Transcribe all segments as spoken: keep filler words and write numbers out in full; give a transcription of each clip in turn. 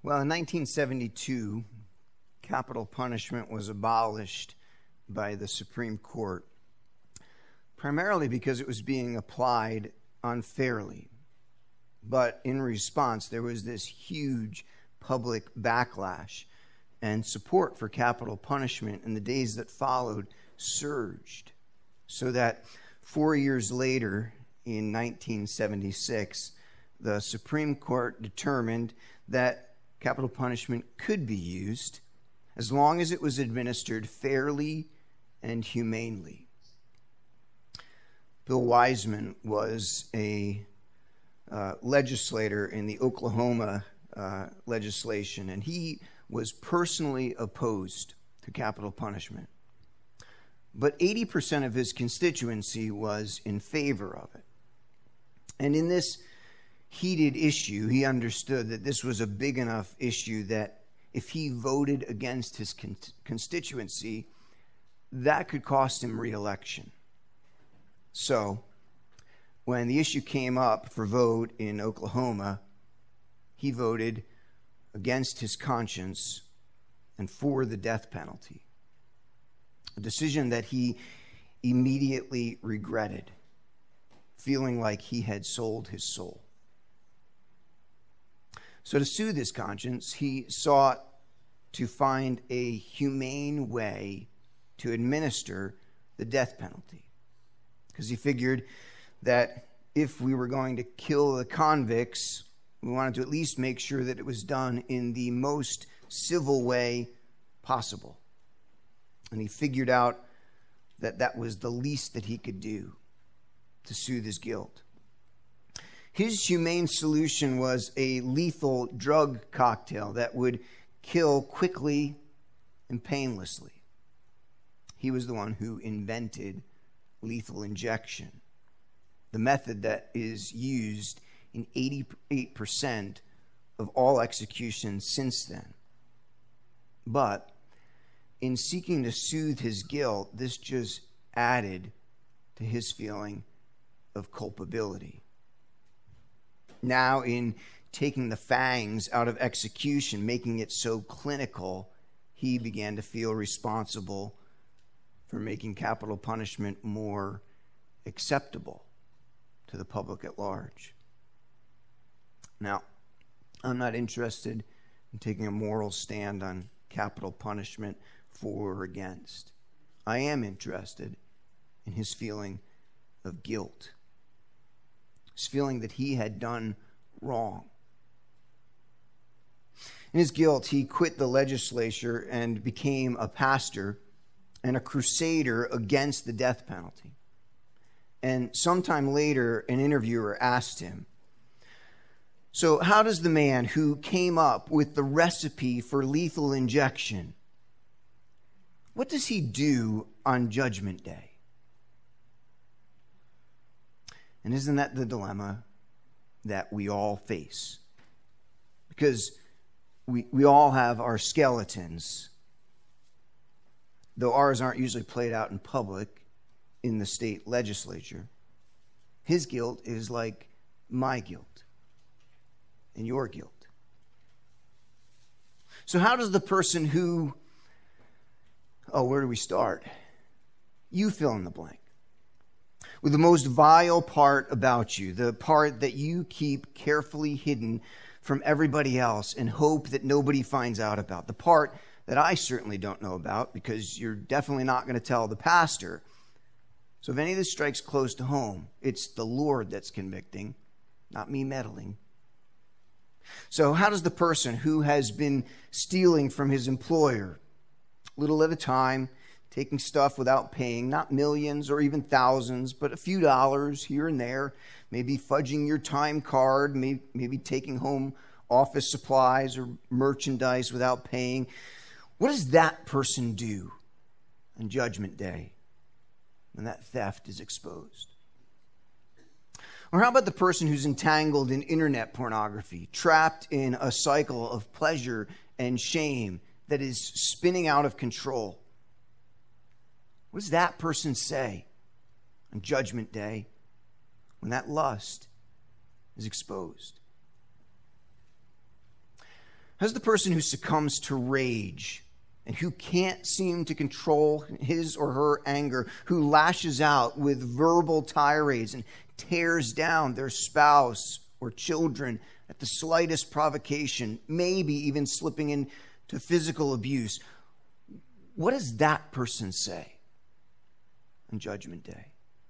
Well, in nineteen seventy-two, capital punishment was abolished by the Supreme Court, primarily because it was being applied unfairly. But in response, there was this huge public backlash, and support for capital punishment in the days that followed surged, so that four years later, in nineteen seventy-six, the Supreme Court determined that capital punishment could be used as long as it was administered fairly and humanely. Bill Wiseman was a uh, legislator in the Oklahoma uh, legislation, and he was personally opposed to capital punishment. But eighty percent of his constituency was in favor of it. And in this heated issue, he understood that this was a big enough issue that if he voted against his con- constituency, that could cost him re-election. So, when the issue came up for vote in Oklahoma, he voted against his conscience and for the death penalty, a decision that he immediately regretted, feeling like he had sold his soul. So to soothe his conscience, he sought to find a humane way to administer the death penalty, because he figured that if we were going to kill the convicts, we wanted to at least make sure that it was done in the most civil way possible. And he figured out that that was the least that he could do to soothe his guilt. His humane solution was a lethal drug cocktail that would kill quickly and painlessly. He was the one who invented lethal injection, the method that is used in eighty-eight percent of all executions since then. But in seeking to soothe his guilt, this just added to his feeling of culpability. Now, in taking the fangs out of execution, making it so clinical, he began to feel responsible for making capital punishment more acceptable to the public at large. Now, I'm not interested in taking a moral stand on capital punishment for or against. I am interested in his feeling of guilt, his feeling that he had done wrong. In his guilt, he quit the legislature and became a pastor and a crusader against the death penalty. And sometime later, an interviewer asked him, "So how does the man who came up with the recipe for lethal injection, what does he do on Judgment Day?" And isn't that the dilemma that we all face? Because we, we all have our skeletons, though ours aren't usually played out in public in the state legislature. His guilt is like my guilt and your guilt. So how does the person who, oh, where do we start? You fill in the blank. With the most vile part about you, the part that you keep carefully hidden from everybody else and hope that nobody finds out about, the part that I certainly don't know about because you're definitely not going to tell the pastor. So if any of this strikes close to home, it's the Lord that's convicting, not me meddling. So how does the person who has been stealing from his employer, little at a time, taking stuff without paying, not millions or even thousands, but a few dollars here and there, maybe fudging your time card, maybe, maybe taking home office supplies or merchandise without paying, what does that person do on Judgment Day when that theft is exposed? Or how about the person who's entangled in internet pornography, trapped in a cycle of pleasure and shame that is spinning out of control? What does that person say on Judgment Day when that lust is exposed? How's the person who succumbs to rage and who can't seem to control his or her anger, who lashes out with verbal tirades and tears down their spouse or children at the slightest provocation, maybe even slipping into physical abuse? What does that person say on Judgment Day?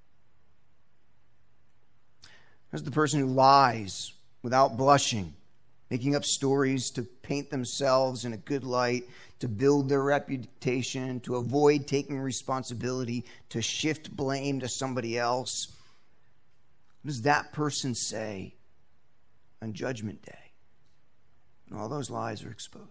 How's the person who lies without blushing, making up stories to paint themselves in a good light, to build their reputation, to avoid taking responsibility, to shift blame to somebody else? What does that person say on Judgment Day when all those lies are exposed?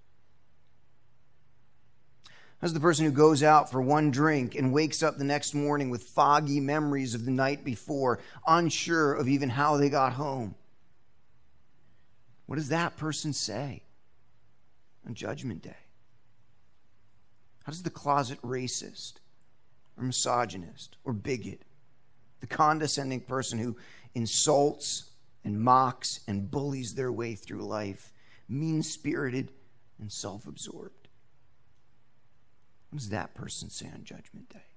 How's the person who goes out for one drink and wakes up the next morning with foggy memories of the night before, unsure of even how they got home? What does that person say on Judgment Day? How does the closet racist or misogynist or bigot, the condescending person who insults and mocks and bullies their way through life, mean-spirited and self-absorbed, what does that person say on Judgment Day?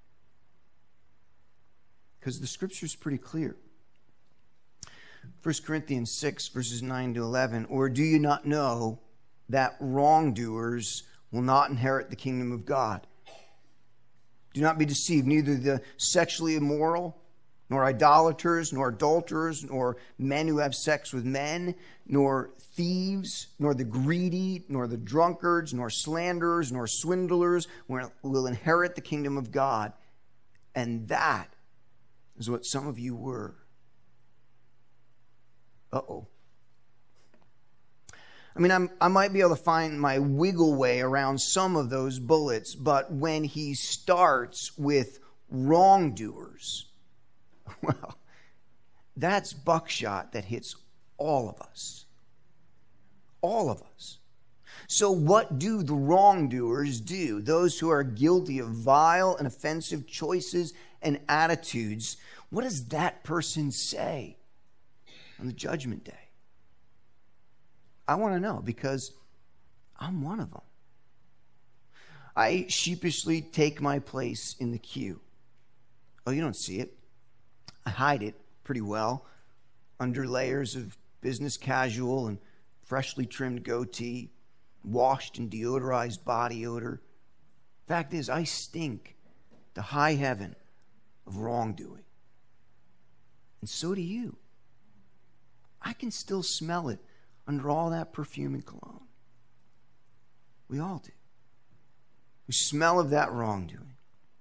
Because the scripture is pretty clear. First Corinthians six, verses nine to eleven. Or do you not know that wrongdoers will not inherit the kingdom of God? Do not be deceived. Neither the sexually immoral, nor idolaters, nor adulterers, nor men who have sex with men, nor thieves, nor the greedy, nor the drunkards, nor slanderers, nor swindlers will inherit the kingdom of God. And that is what some of you were. Uh-oh. I mean, I'm, I might be able to find my wiggle way around some of those bullets, but when he starts with wrongdoers, well, that's buckshot that hits all of us. All of us. So what do the wrongdoers do? Those who are guilty of vile and offensive choices and attitudes, what does that person say on the Judgment Day? I want to know, because I'm one of them. I sheepishly take my place in the queue. Oh, you don't see it. I hide it pretty well under layers of business casual and freshly trimmed goatee, washed and deodorized body odor. Fact is, I stink to high heaven of wrongdoing. And so do you. I can still smell it under all that perfume and cologne. We all do. We smell of that wrongdoing.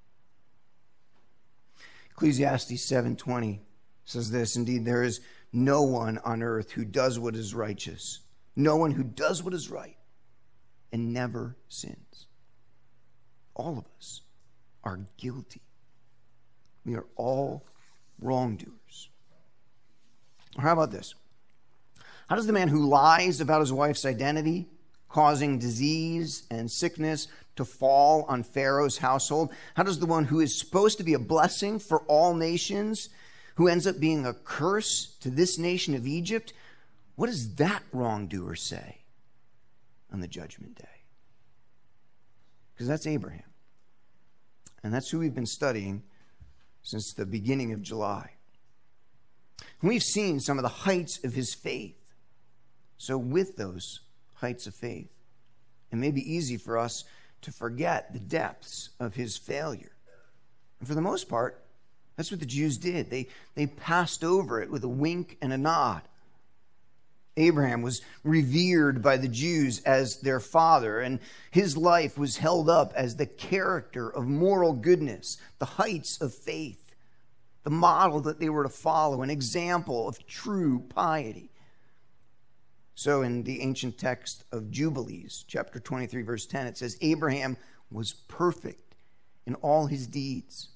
Ecclesiastes seven twenty says this, indeed, there is no one on earth who does what is righteous, no one who does what is right and never sins. All of us are guilty. We are all wrongdoers. Or how about this? How does the man who lies about his wife's identity, causing disease and sickness to fall on Pharaoh's household, how does the one who is supposed to be a blessing for all nations, who ends up being a curse to this nation of Egypt, what does that wrongdoer say on the Judgment Day? Because that's Abraham. And that's who we've been studying since the beginning of July. And we've seen some of the heights of his faith. So with those heights of faith, it may be easy for us to forget the depths of his failure. And for the most part, that's what the Jews did. They, they passed over it with a wink and a nod. Abraham was revered by the Jews as their father, and his life was held up as the character of moral goodness, the heights of faith, the model that they were to follow, an example of true piety. So in the ancient text of Jubilees, chapter twenty-three, verse ten, it says, Abraham was perfect in all his deeds.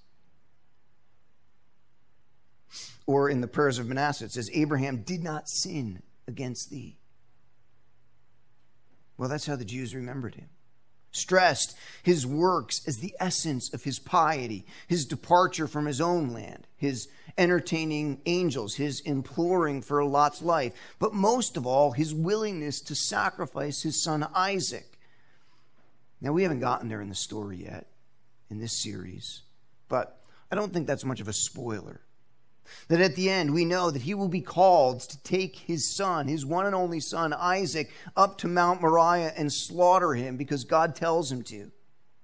Or in the prayers of Manasseh, it says, Abraham did not sin against thee. Well, that's how the Jews remembered him. stressed his works as the essence of his piety, his departure from his own land, his entertaining angels, his imploring for Lot's life, but most of all, his willingness to sacrifice his son Isaac. Now, we haven't gotten there in the story yet in this series, but I don't think that's much of a spoiler. That at the end, we know that he will be called to take his son, his one and only son, Isaac, up to Mount Moriah and slaughter him because God tells him to.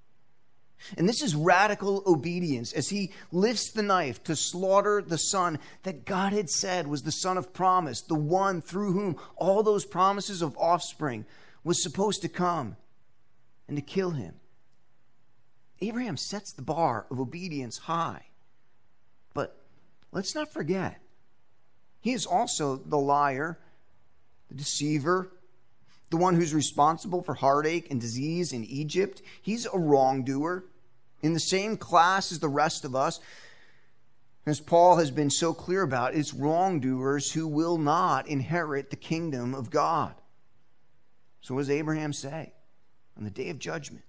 And this is radical obedience as he lifts the knife to slaughter the son that God had said was the son of promise, the one through whom all those promises of offspring was supposed to come, and to kill him. Abraham sets the bar of obedience high. But let's not forget, he is also the liar, the deceiver, the one who's responsible for heartache and disease in Egypt. He's a wrongdoer in the same class as the rest of us. As Paul has been so clear about, it's wrongdoers who will not inherit the kingdom of God. So what does Abraham say on the day of judgment?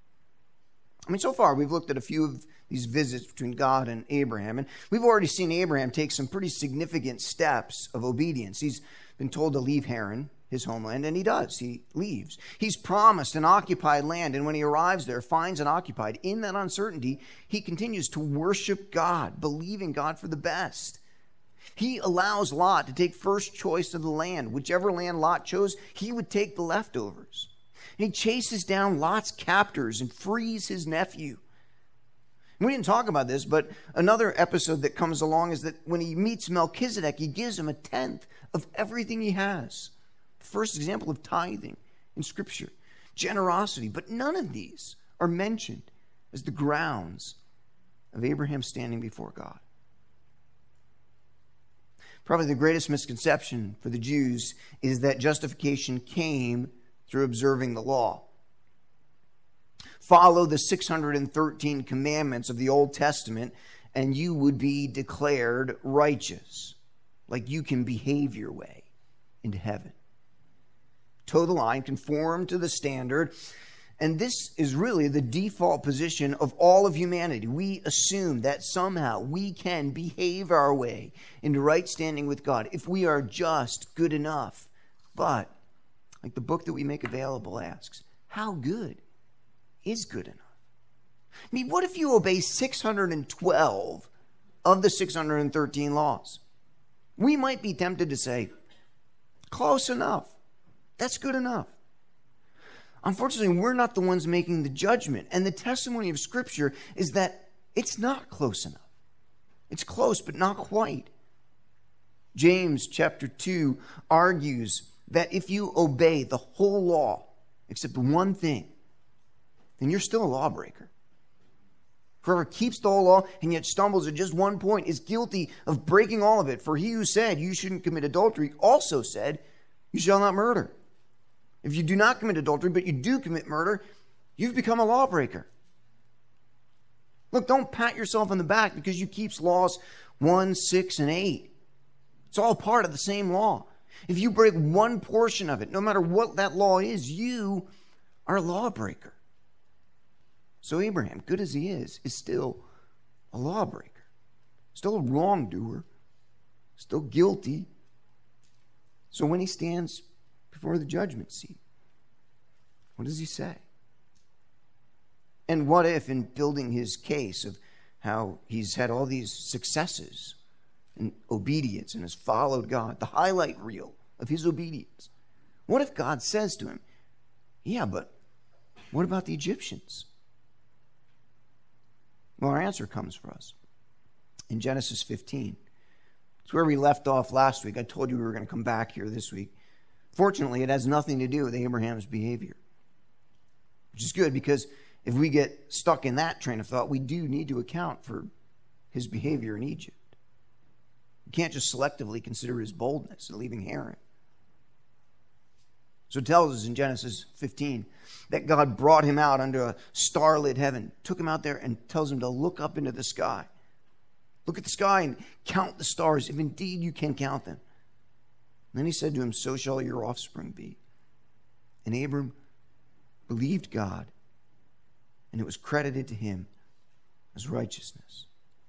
I mean, so far we've looked at a few of these visits between God and Abraham, and we've already seen Abraham take some pretty significant steps of obedience. He's been told to leave Haran, his homeland, and he does. He leaves. He's promised an occupied land, and when he arrives there, finds it occupied. In that uncertainty, he continues to worship God, believing God for the best. He allows Lot to take first choice of the land. Whichever land Lot chose, he would take the leftovers. And he chases down Lot's captors and frees his nephew. We didn't talk about this, but another episode that comes along is that when he meets Melchizedek, he gives him a tenth of everything he has. The first example of tithing in Scripture. Generosity. But none of these are mentioned as the grounds of Abraham standing before God. Probably the greatest misconception for the Jews is that justification came through observing the law. Follow the six hundred thirteen commandments of the Old Testament and you would be declared righteous. Like you can behave your way into heaven. Toe the line, conform to the standard. And this is really the default position of all of humanity. We assume that somehow we can behave our way into right standing with God if we are just good enough. But like the book that we make available asks, how good is good enough? I mean, what if you obey six hundred twelve of the six hundred thirteen laws? We might be tempted to say, close enough. That's good enough. Unfortunately, we're not the ones making the judgment. And the testimony of Scripture is that it's not close enough. It's close, but not quite. James chapter two argues that if you obey the whole law, except one thing, then you're still a lawbreaker. Whoever keeps the whole law and yet stumbles at just one point is guilty of breaking all of it. For he who said you shouldn't commit adultery also said you shall not murder. If you do not commit adultery, but you do commit murder, you've become a lawbreaker. Look, don't pat yourself on the back because you keep laws one, six, and eight. It's all part of the same law. If you break one portion of it, no matter what that law is, you are a lawbreaker. So Abraham, good as he is, is still a lawbreaker, still a wrongdoer, still guilty. So when he stands before the judgment seat, what does he say? And what if, in building his case of how he's had all these successes in obedience and has followed God, the highlight reel of his obedience, what if God says to him, yeah, but what about the Egyptians? Well, our answer comes for us in Genesis fifteen. It's where we left off last week. I told you we were going to come back here this week. Fortunately, it has nothing to do with Abraham's behavior, which is good because if we get stuck in that train of thought, we do need to account for his behavior in Egypt. You can't just selectively consider his boldness in leaving Haran. So it tells us in Genesis fifteen that God brought him out under a starlit heaven, took him out there and tells him to look up into the sky. Look at the sky and count the stars, if indeed you can count them. And then he said to him, so shall your offspring be. And Abram believed God, and it was credited to him as righteousness.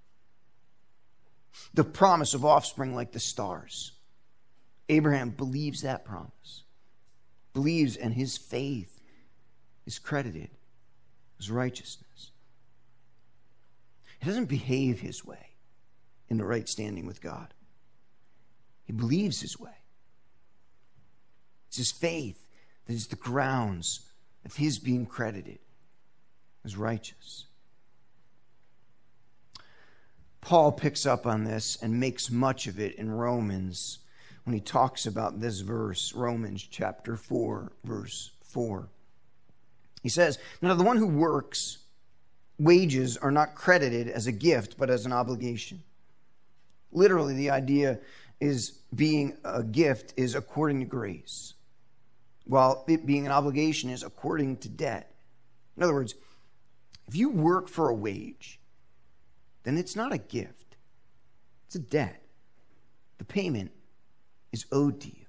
The promise of offspring like the stars. Abraham believes that promise. Believes, and his faith is credited as righteousness. He doesn't behave his way in the right standing with God. He believes his way. It's his faith that is the grounds of his being credited as righteous. Paul picks up on this and makes much of it in Romans when he talks about this verse, Romans chapter four, verse four. He says, "Now the one who works, wages are not credited as a gift, but as an obligation." Literally, the idea is being a gift is according to grace, while it being an obligation is according to debt. In other words, if you work for a wage, then it's not a gift. It's a debt. The payment is owed to you.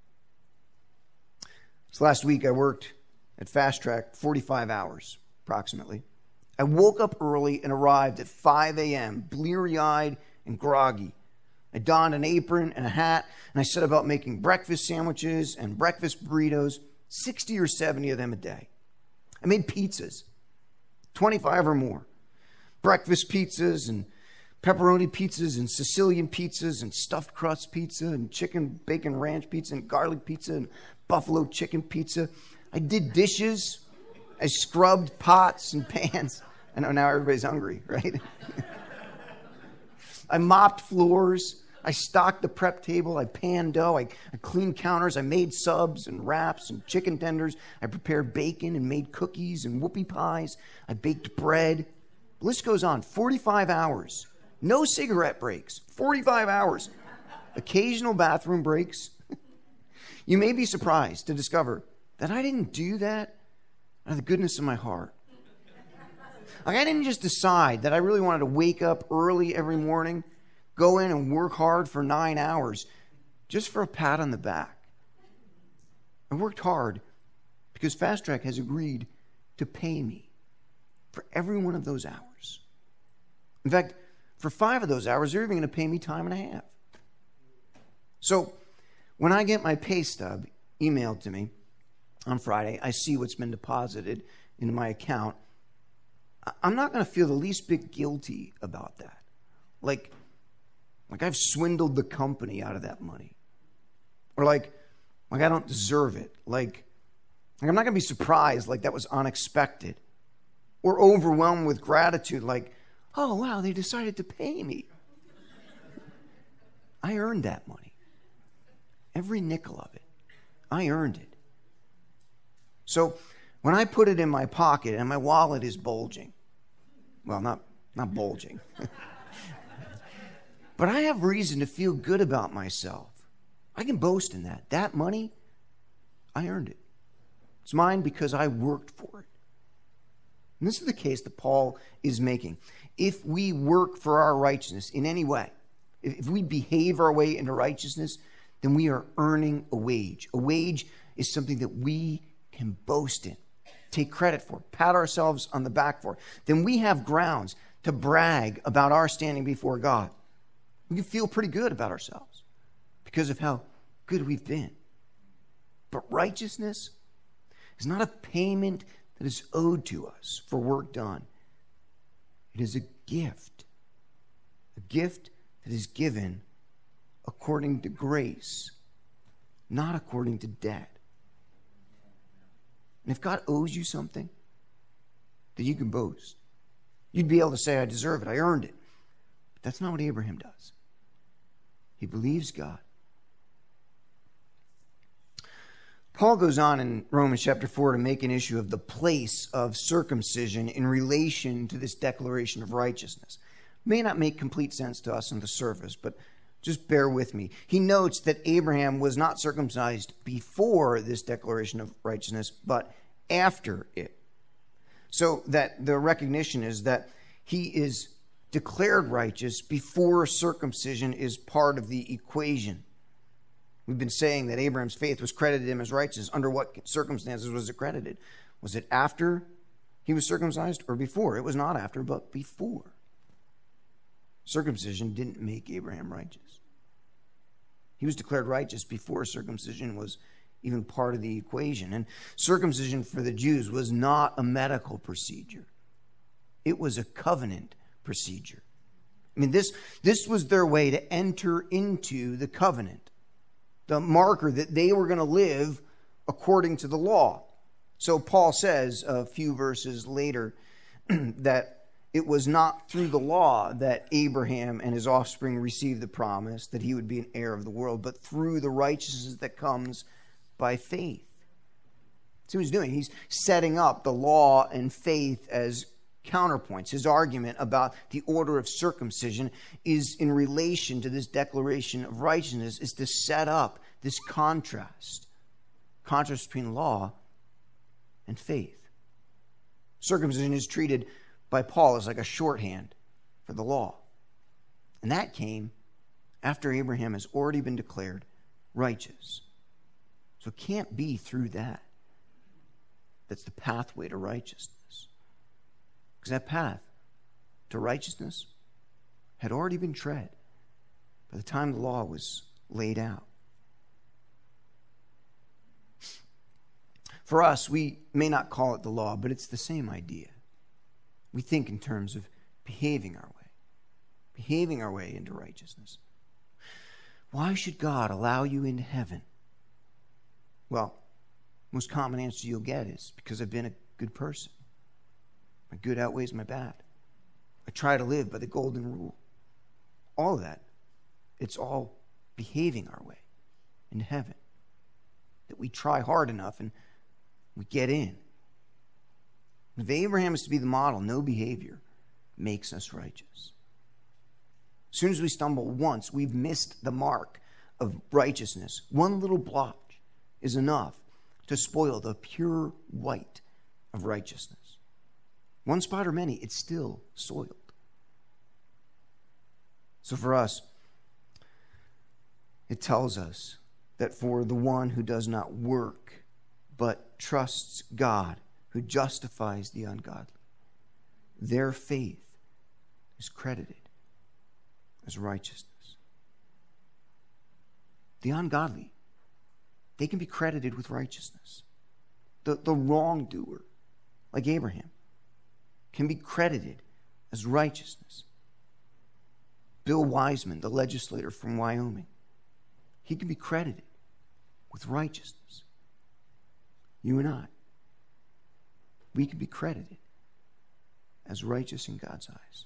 So last week I worked at Fast Track forty-five hours, approximately. I woke up early and arrived at five a.m., bleary-eyed and groggy. I donned an apron and a hat, and I set about making breakfast sandwiches and breakfast burritos, sixty or seventy of them a day. I made pizzas, twenty-five or more. Breakfast pizzas and pepperoni pizzas and Sicilian pizzas and stuffed crust pizza and chicken bacon ranch pizza and garlic pizza and buffalo chicken pizza. I did dishes. I scrubbed pots and pans. I know now everybody's hungry, right? I mopped floors. I stocked the prep table. I panned dough. I, I cleaned counters. I made subs and wraps and chicken tenders. I prepared bacon and made cookies and whoopie pies. I baked bread. The list goes on. forty-five hours. No cigarette breaks. forty-five hours. Occasional bathroom breaks. You may be surprised to discover that I didn't do that out of the goodness of my heart. Like, I didn't just decide that I really wanted to wake up early every morning, go in and work hard for nine hours just for a pat on the back. I worked hard because Fast Track has agreed to pay me for every one of those hours. In fact, for five of those hours, they're even going to pay me time and a half. So when I get my pay stub emailed to me on Friday, I see what's been deposited into my account. I'm not going to feel the least bit guilty about that. Like, like I've swindled the company out of that money. Or like, like I don't deserve it. Like, like I'm not going to be surprised like that was unexpected. Or overwhelmed with gratitude like, oh, wow, they decided to pay me. I earned that money. Every nickel of it. I earned it. So when I put it in my pocket and my wallet is bulging, well, not, not bulging, but I have reason to feel good about myself. I can boast in that. That money, I earned it. It's mine because I worked for it. And this is the case that Paul is making. If we work for our righteousness in any way, if we behave our way into righteousness, then we are earning a wage. A wage is something that we can boast in, take credit for, pat ourselves on the back for. Then we have grounds to brag about our standing before God. We can feel pretty good about ourselves because of how good we've been. But righteousness is not a payment that is owed to us for work done. It is a gift. A gift that is given according to grace, not according to debt. And if God owes you something, then you can boast. You'd be able to say, I deserve it, I earned it. But that's not what Abraham does. He believes God. Paul goes on in Romans chapter four to make an issue of the place of circumcision in relation to this declaration of righteousness. May not make complete sense to us on the surface, but just bear with me. He notes that Abraham was not circumcised before this declaration of righteousness, but after it. So that the recognition is that he is declared righteous before circumcision is part of the equation. We've been saying that Abraham's faith was credited him as righteous. Under what circumstances was it credited? Was it after he was circumcised or before. It was not after, but before. Circumcision didn't make Abraham righteous. He was declared righteous before circumcision was even part of the equation. And circumcision for the Jews was not a medical procedure. It was a covenant procedure. I mean, this, this was their way to enter into the covenant, the marker that they were going to live according to the law. So Paul says a few verses later that it was not through the law that Abraham and his offspring received the promise that he would be an heir of the world, but through the righteousness that comes by faith. That's what he's doing. He's setting up the law and faith as counterpoints. His argument about the order of circumcision is in relation to this declaration of righteousness, is to set up this contrast. Contrast between law and faith. Circumcision is treated by Paul as like a shorthand for the law. And that came after Abraham has already been declared righteous. So it can't be through that. That's the pathway to righteousness. Because that path to righteousness had already been tread by the time the law was laid out. For us, we may not call it the law, but it's the same idea. We think in terms of behaving our way, behaving our way into righteousness. Why should God allow you into heaven? Well, most common answer you'll get is because I've been a good person. My good outweighs my bad. I try to live by the golden rule. All of that, it's all behaving our way into heaven. That we try hard enough and we get in. If Abraham is to be the model, no behavior makes us righteous. As soon as we stumble once, we've missed the mark of righteousness. One little blotch is enough to spoil the pure white of righteousness. One spot or many, it's still soiled. So for us, it tells us that for the one who does not work, but trusts God, who justifies the ungodly, their faith is credited as righteousness. The ungodly, they can be credited with righteousness. The, the wrongdoer, like Abraham, can be credited as righteousness. Bill Wiseman, the legislator from Wyoming, he can be credited with righteousness. You and I, we can be credited as righteous in God's eyes.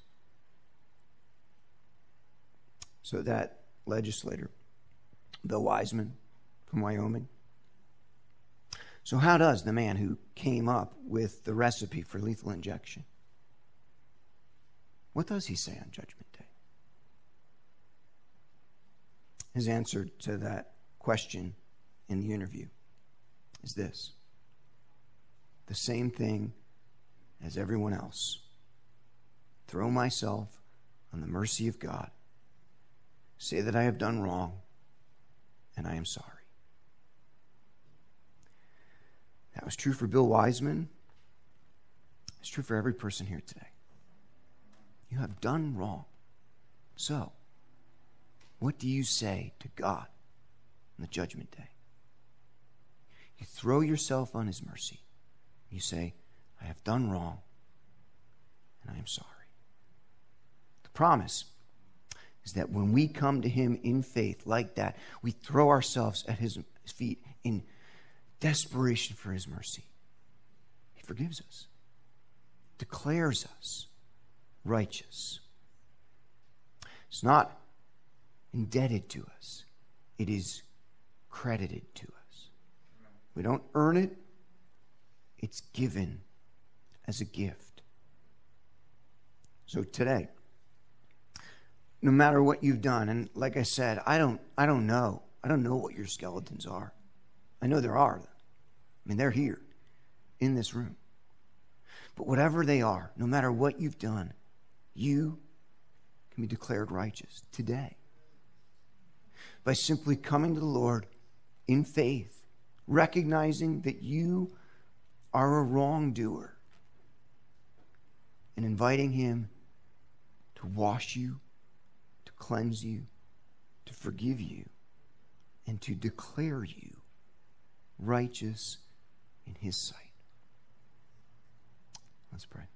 So that legislator, Bill Wiseman from Wyoming. So how does the man who came up with the recipe for lethal injection, what does he say on Judgment Day? His answer to that question in the interview is this: the same thing as everyone else. Throw myself on the mercy of God. Say that I have done wrong, and I am sorry. That was true for Bill Wiseman. It's true for every person here today. You have done wrong. So, what do you say to God on the judgment day? You throw yourself on his mercy. You say, I have done wrong, and I am sorry. The promise is that when we come to him in faith like that, we throw ourselves at his feet in desperation for his mercy. He forgives us, declares us righteous. It's not indebted to us. It is credited to us. We don't earn it. It's given as a gift. So today, no matter what you've done, and like I said, I don't I don't know. I don't know what your skeletons are. I know there are. I mean, they're here in this room. But whatever they are, no matter what you've done, you can be declared righteous today by simply coming to the Lord in faith, recognizing that you are a wrongdoer and inviting him to wash you, to cleanse you, to forgive you, and to declare you righteous in his sight. Let's pray.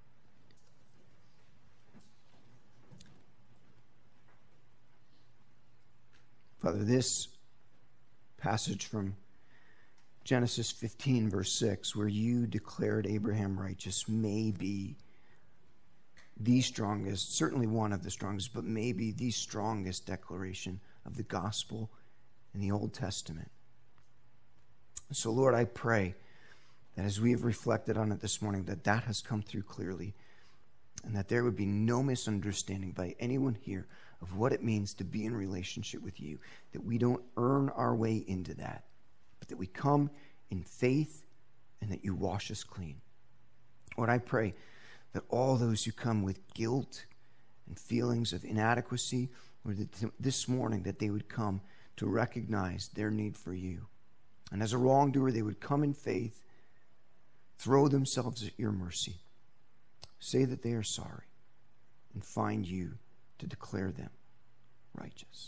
Father, this passage from Genesis fifteen, verse six, where you declared Abraham righteous, may be the strongest, certainly one of the strongest, but maybe the strongest declaration of the gospel in the Old Testament. So, Lord, I pray that as we have reflected on it this morning, that that has come through clearly, and that there would be no misunderstanding by anyone here of what it means to be in relationship with you, that we don't earn our way into that, but that we come in faith and that you wash us clean. Lord, I pray that all those who come with guilt and feelings of inadequacy, or that this morning that they would come to recognize their need for you. And as a wrongdoer, they would come in faith, throw themselves at your mercy, say that they are sorry, and find you to declare them righteous.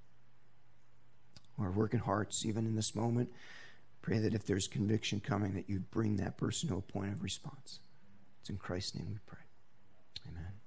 Our working hearts, even in this moment, pray that if there's conviction coming, that you'd bring that person to a point of response. It's in Christ's name we pray. Amen.